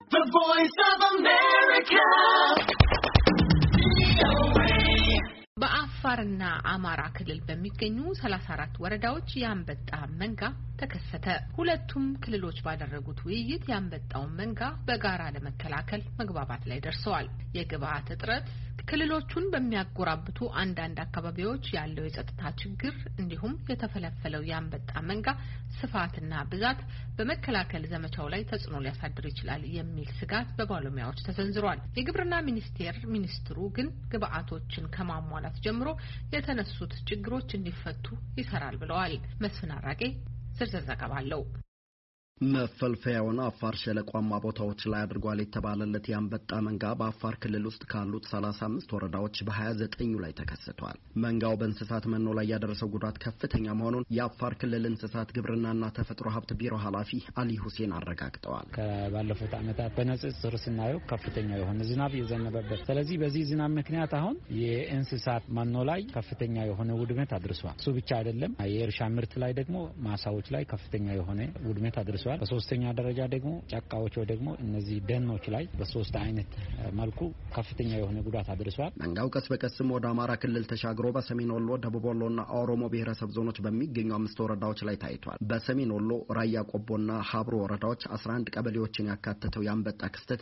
The Voice of America. በአፋርና አማራ ክልል በሚገኙ 34 ወረዳዎች የአንበጣ መንጋ ተከሰተ። ሁለቱም ክልሎች ባደረጉት ውይይት የአንበጣውን መንጋ በጋራ ለመከላከል መግባባት ላይ ደርሰዋል። የግብአት እጥረት፣ ክልሎቹን በሚያጎራብቱ አንዳንድ አካባቢዎች ያለው የጸጥታ ችግር እንዲሁም የተፈለፈለው የአንበጣ መንጋ ስፋትና ብዛት በመከላከል ዘመቻው ላይ ተጽዕኖ ሊያሳድር ይችላል የሚል ስጋት በባለሙያዎች ተሰንዝሯል። የግብርና ሚኒስትሩ ግን ግብአቶችን ከማሟላት ጀምሮ የተነሱት ችግሮች እንዲፈቱ ይሰራል ብለዋል። መስፍን አራጌ ዝርዝር ዘገባ አለው። መፈልፈያውን አፋር ሸለቋማ ቦታዎች ላይ አድርጓል የተባለለት የአንበጣ መንጋ በአፋር ክልል ውስጥ ካሉት 35 ወረዳዎች በ29 ላይ ተከስቷል። መንጋው በእንስሳት መኖ ላይ ያደረሰው ጉዳት ከፍተኛ መሆኑን የአፋር ክልል እንስሳት ግብርናና ተፈጥሮ ሀብት ቢሮ ኃላፊ አሊ ሁሴን አረጋግጠዋል። ከባለፉት ዓመታት በንጽጽር ስናየው ከፍተኛ የሆነ ዝናብ የዘነበበት፣ ስለዚህ በዚህ ዝናብ ምክንያት አሁን የእንስሳት መኖ ላይ ከፍተኛ የሆነ ውድመት አድርሷል። እሱ ብቻ አይደለም፣ የእርሻ ምርት ላይ ደግሞ ማሳዎች ላይ ከፍተኛ የሆነ ውድመት አድርሷል። በሶስተኛ ደረጃ ደግሞ ጫካዎች ወይ ደግሞ እነዚህ ደኖች ላይ በሶስት አይነት መልኩ ከፍተኛ የሆነ ጉዳት አድርሷል። መንጋው ቀስ በቀስም ወደ አማራ ክልል ተሻግሮ በሰሜን ወሎ፣ ደቡብ ወሎና ኦሮሞ ብሔረሰብ ዞኖች በሚገኙ 5 ወረዳዎች ላይ ታይቷል። በሰሜን ወሎ ራያ ቆቦና ሀብሮ ወረዳዎች 11 ቀበሌዎችን ያካተተው የአንበጣ ክስተት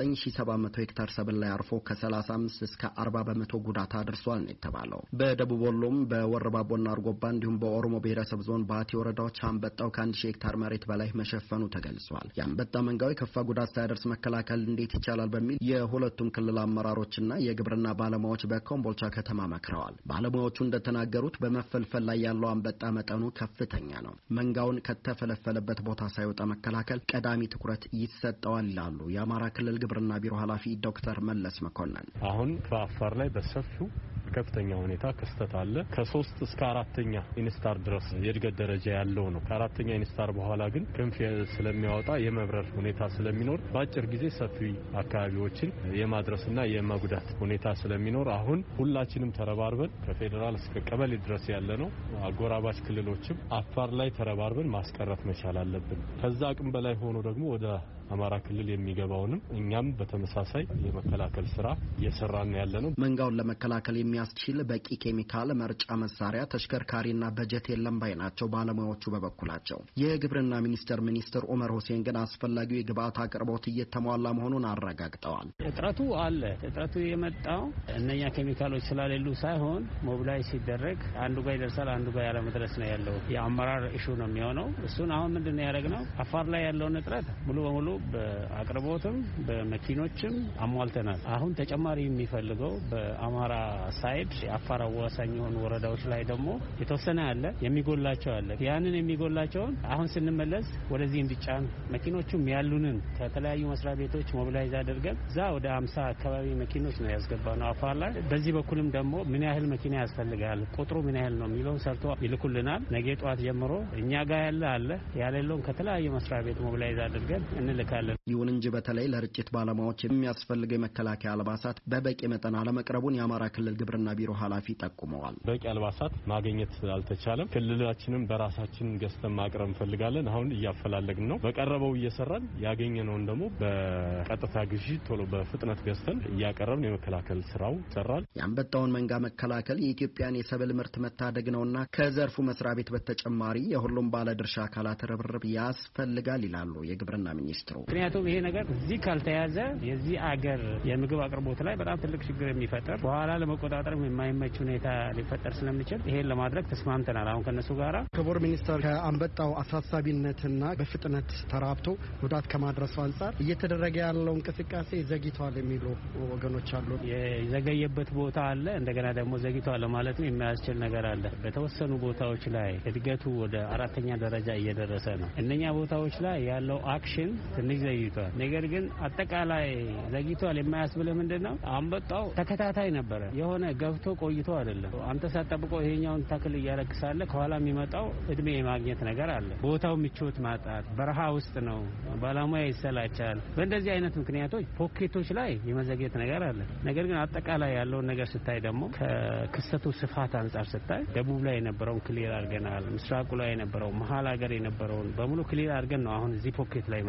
9700 ሄክታር ሰብል ላይ አርፎ ከ35 እስከ 40 በመቶ ጉዳት አድርሷል ነው የተባለው። በደቡብ ወሎም በወረባቦና አርጎባ እንዲሁም በኦሮሞ ብሔረሰብ ዞን ባቲ ወረዳዎች አንበጣው ከ1000 ሄክታር መሬት በላይ መሸፈኑ ተገልጿል። የአንበጣ መንጋው ከፋ ጉዳት ሳይደርስ መከላከል እንዴት ይቻላል በሚል የሁለቱም ክልል አመራሮችና የግብርና ባለሙያዎች በኮምቦልቻ ከተማ መክረዋል። ባለሙያዎቹ እንደተናገሩት በመፈልፈል ላይ ያለው አንበጣ መጠኑ ከፍተኛ ነው። መንጋውን ከተፈለፈለበት ቦታ ሳይወጣ መከላከል ቀዳሚ ትኩረት ይሰጠዋል ይላሉ የአማራ ክልል ግብርና ቢሮ ኃላፊ ዶክተር መለስ መኮንን። አሁን በአፋር ላይ በሰፊው ከፍተኛ ሁኔታ ክስተት አለ። ከ3 እስከ 4ኛ ኢንስታር ድረስ የእድገት ደረጃ ያለው ነው። ከ4ኛ ኢንስታር በኋላ ግን ክንፍ ስለሚያወጣ የመብረር ሁኔታ ስለሚኖር በአጭር ጊዜ ሰፊ አካባቢዎችን የማድረስና የመጉዳት ሁኔታ ስለሚኖር አሁን ሁላችንም ተረባርበን ከፌዴራል እስከ ቀበሌ ድረስ ያለ ነው አጎራባች ክልሎችም አፋር ላይ ተረባርበን ማስቀረት መቻል አለብን። ከዛ አቅም በላይ ሆኖ ደግሞ ወደ አማራ ክልል የሚገባውንም እኛም በተመሳሳይ የመከላከል ስራ እየሰራን ያለ ነው። መንጋውን ለመከላከል የሚያስችል በቂ ኬሚካል፣ መርጫ መሳሪያ፣ ተሽከርካሪና በጀት የለም ባይ ናቸው ባለሙያዎቹ በበኩላቸው። የግብርና ሚኒስትር ኡመር ሁሴን ግን አስፈላጊው የግብአት አቅርቦት እየተሟላ መሆኑን አረጋግጠዋል። እጥረቱ አለ። እጥረቱ የመጣው እነኛ ኬሚካሎች ስላሌሉ ሳይሆን ሞቢላይዝ ሲደረግ አንዱ ጋር ይደርሳል፣ አንዱ ጋር ያለ መድረስ ነው ያለው። የአመራር ኢሹ ነው የሚሆነው። እሱን አሁን ምንድነው ያደረግነው? አፋር ላይ ያለውን እጥረት ሙሉ በሙሉ በአቅርቦትም በመኪኖችም አሟልተናል። አሁን ተጨማሪ የሚፈልገው በአማራ ሳይድ የአፋር አዋሳኝ የሆኑ ወረዳዎች ላይ ደግሞ የተወሰነ አለ፣ የሚጎላቸው አለ። ያንን የሚጎላቸውን አሁን ስንመለስ ወደዚህ እንዲጫን መኪኖቹም ያሉንን ከተለያዩ መስሪያ ቤቶች ሞቢላይዝ አድርገን እዛ ወደ 50 አካባቢ መኪኖች ነው ያስገባነው አፋር ላይ። በዚህ በኩልም ደግሞ ምን ያህል መኪና ያስፈልጋል፣ ቁጥሩ ምን ያህል ነው የሚለውን ሰርቶ ይልኩልናል። ነገ ጧት ጀምሮ እኛ ጋር ያለ ያለውን ከተለያዩ መስሪያ ቤት ሞቢላይዝ አድርገን እንልካለን። ይሁን እንጂ በተለይ ለርጭት ባለሙያዎች የሚያስፈልገው የመከላከያ አልባሳት በበቂ መጠን አለመቅረቡን የአማራ ክልል ግብርና ቢሮ ኃላፊ ጠቁመዋል። በቂ አልባሳት ማግኘት አልተቻለም። ክልላችንም በራሳችን ገዝተን ማቅረብ እንፈልጋለን። አሁን እያፈላለግን ነው። በቀረበው እየሰራን ያገኘነውን ደግሞ በቀጥታ ግዢ ቶሎ በፍጥነት ገዝተን እያቀረብን የመከላከል ስራው ይሰራል። የአንበጣውን መንጋ መከላከል የኢትዮጵያን የሰብል ምርት መታደግ ነውና ከዘርፉ መስሪያ ቤት በተጨማሪ የሁሉም ባለድርሻ አካላት ርብርብ ያስፈልጋል ይላሉ የግብርና ሚኒስትሩ። ምክንያቱም ይሄ ነገር እዚህ ካልተያዘ የዚህ አገር የምግብ አቅርቦት ላይ በጣም ትልቅ ችግር የሚፈጠር በኋላ ለመቆጣጠር የማይመች ሁኔታ ሊፈጠር ስለሚችል ይሄን ለማድረግ ተስማምተናል። አሁን ከነሱ ጋራ ክቡር ሚኒስተር ከአንበጣው አሳሳቢነትና በፍጥነት ተራብቶ ጉዳት ከማድረሱ አንጻር እየተደረገ ያለው እንቅስቃሴ ዘግይቷል የሚሉ ወገኖች አሉ። የዘገየበት ቦታ አለ፣ እንደገና ደግሞ ዘግይቷል ለማለት ነው የሚያስችል ነገር አለ። በተወሰኑ ቦታዎች ላይ እድገቱ ወደ 4ኛ ደረጃ እየደረሰ ነው። እነኛ ቦታዎች ላይ ያለው አክሽን ትንሽ ዘግይቷል። ነገር ግን አጠቃላይ ዘግይቷል የማያስብልህ ምንድነው? አንበጣው ተከታታይ ነበረ። የሆነ ገብቶ ቆይቶ አይደለም። አንተ ሳትጠብቀው ይሄኛውን ተክል እያረክሳለ ከኋላ የሚመጣው እድሜ የማግኘት ነገር አለ። ቦታው ምቾት ማጣት፣ በረሃ ውስጥ ነው፣ ባለሙያ ይሰላቻል። በእንደዚህ አይነት ምክንያቶች ፖኬቶች ላይ የመዘግየት ነገር አለ። ነገር ግን አጠቃላይ ያለውን ነገር ስታይ ደግሞ ከክስተቱ ስፋት አንጻር ስታይ ደቡብ ላይ የነበረውን ክሊር አድርገናል። ምስራቁ ላይ የነበረው መሀል ሀገር የነበረውን በሙሉ ክሊር አድርገን ነው አሁን እዚህ ፖኬት ላይ መጣ ነው።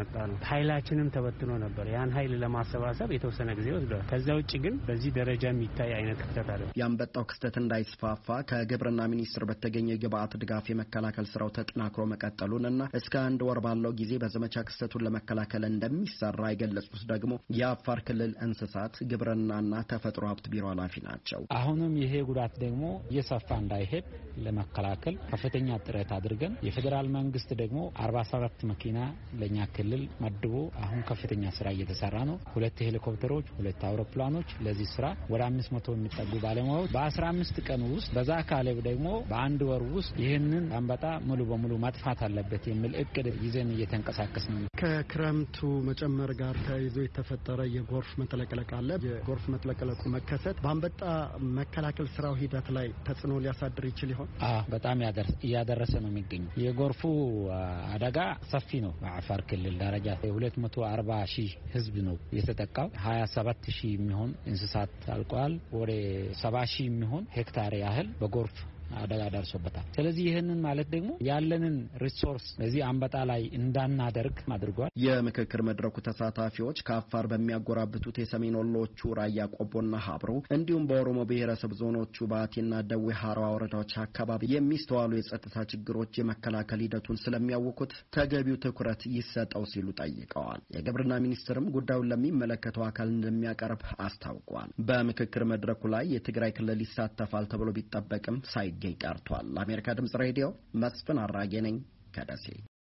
ኃይላችንም ተበትኖ ነበር። ያን ኃይል ለማሰባሰብ የተወሰነ ጊዜ ወስዷል። ከዛ ውጭ ግን በዚህ ደረጃ የሚታይ አይነት ክስተት አይደለም። ያንበጣው ክስተት እንዳይስፋፋ ከግብርና ሚኒስቴር በተገኘ ግብአት ድጋፍ የመከላከል ስራው ተጠናክሮ መቀጠሉንና እስከ 1 ወር ባለው ጊዜ በዘመቻ ክስተቱን ለመከላከል እንደሚሰራ የገለጹት ደግሞ የአፋር ክልል እንስሳት ግብርናና ተፈጥሮ ሀብት ቢሮ ኃላፊ ናቸው። አሁንም ይሄ ጉዳት ደግሞ እየሰፋ እንዳይሄድ ለመከላከል ከፍተኛ ጥረት አድርገን የፌዴራል መንግስት ደግሞ 47 መኪና ለኛ ክልል መድቦ አሁን ከፍተኛ ስራ እየተሰራ ነው። 2 ሄሊኮፕተሮች፣ 2 አውሮፕላኖች ለዚህ ስራ ወደ 500 የሚጠጉ ባለሙያዎች በ15 ቀን ውስጥ በዛ ካለ ደግሞ በአንድ ወር ውስጥ ይህንን አንበጣ ሙሉ በሙሉ ማጥፋት አለበት የሚል እቅድ ይዘን እየተንቀሳቀስን ነው። ከክረምቱ መጨመር ጋር ተያይዞ የተፈጠረ የጎርፍ መጥለቅለቅ አለ። የጎርፍ መጥለቅለቁ መከሰት በአንበጣ መከላከል ስራው ሂደት ላይ ተጽዕኖ ሊያሳድር ይችል ይሆን? በጣም እያደረሰ ነው የሚገኘው። የጎርፉ አደጋ ሰፊ ነው። በአፋር ክልል ደረጃ 240 ሺህ ህዝብ ነው የተጠቃው። 27 ሺህ የሚሆን እንስሳት አልቀዋል። ወደ 70 ሺህ የሚሆን ሄክታር ያህል በጎርፍ አደጋ ደርሶበታል። ስለዚህ ይህንን ማለት ደግሞ ያለንን ሪሶርስ በዚህ አንበጣ ላይ እንዳናደርግ አድርጓል። የምክክር መድረኩ ተሳታፊዎች ከአፋር በሚያጎራብቱት የሰሜን ወሎቹ ራያ ቆቦና ሀብሮ እንዲሁም በኦሮሞ ብሔረሰብ ዞኖቹ ባቲና ደዌ ሀረዋ ወረዳዎች አካባቢ የሚስተዋሉ የጸጥታ ችግሮች የመከላከል ሂደቱን ስለሚያውኩት ተገቢው ትኩረት ይሰጠው ሲሉ ጠይቀዋል። የግብርና ሚኒስቴርም ጉዳዩን ለሚመለከተው አካል እንደሚያቀርብ አስታውቋል። በምክክር መድረኩ ላይ የትግራይ ክልል ይሳተፋል ተብሎ ቢጠበቅም ሳይገኝ ቀርቷል። ለአሜሪካ ድምጽ ሬዲዮ መስፍን አራጌ ነኝ ከደሴ።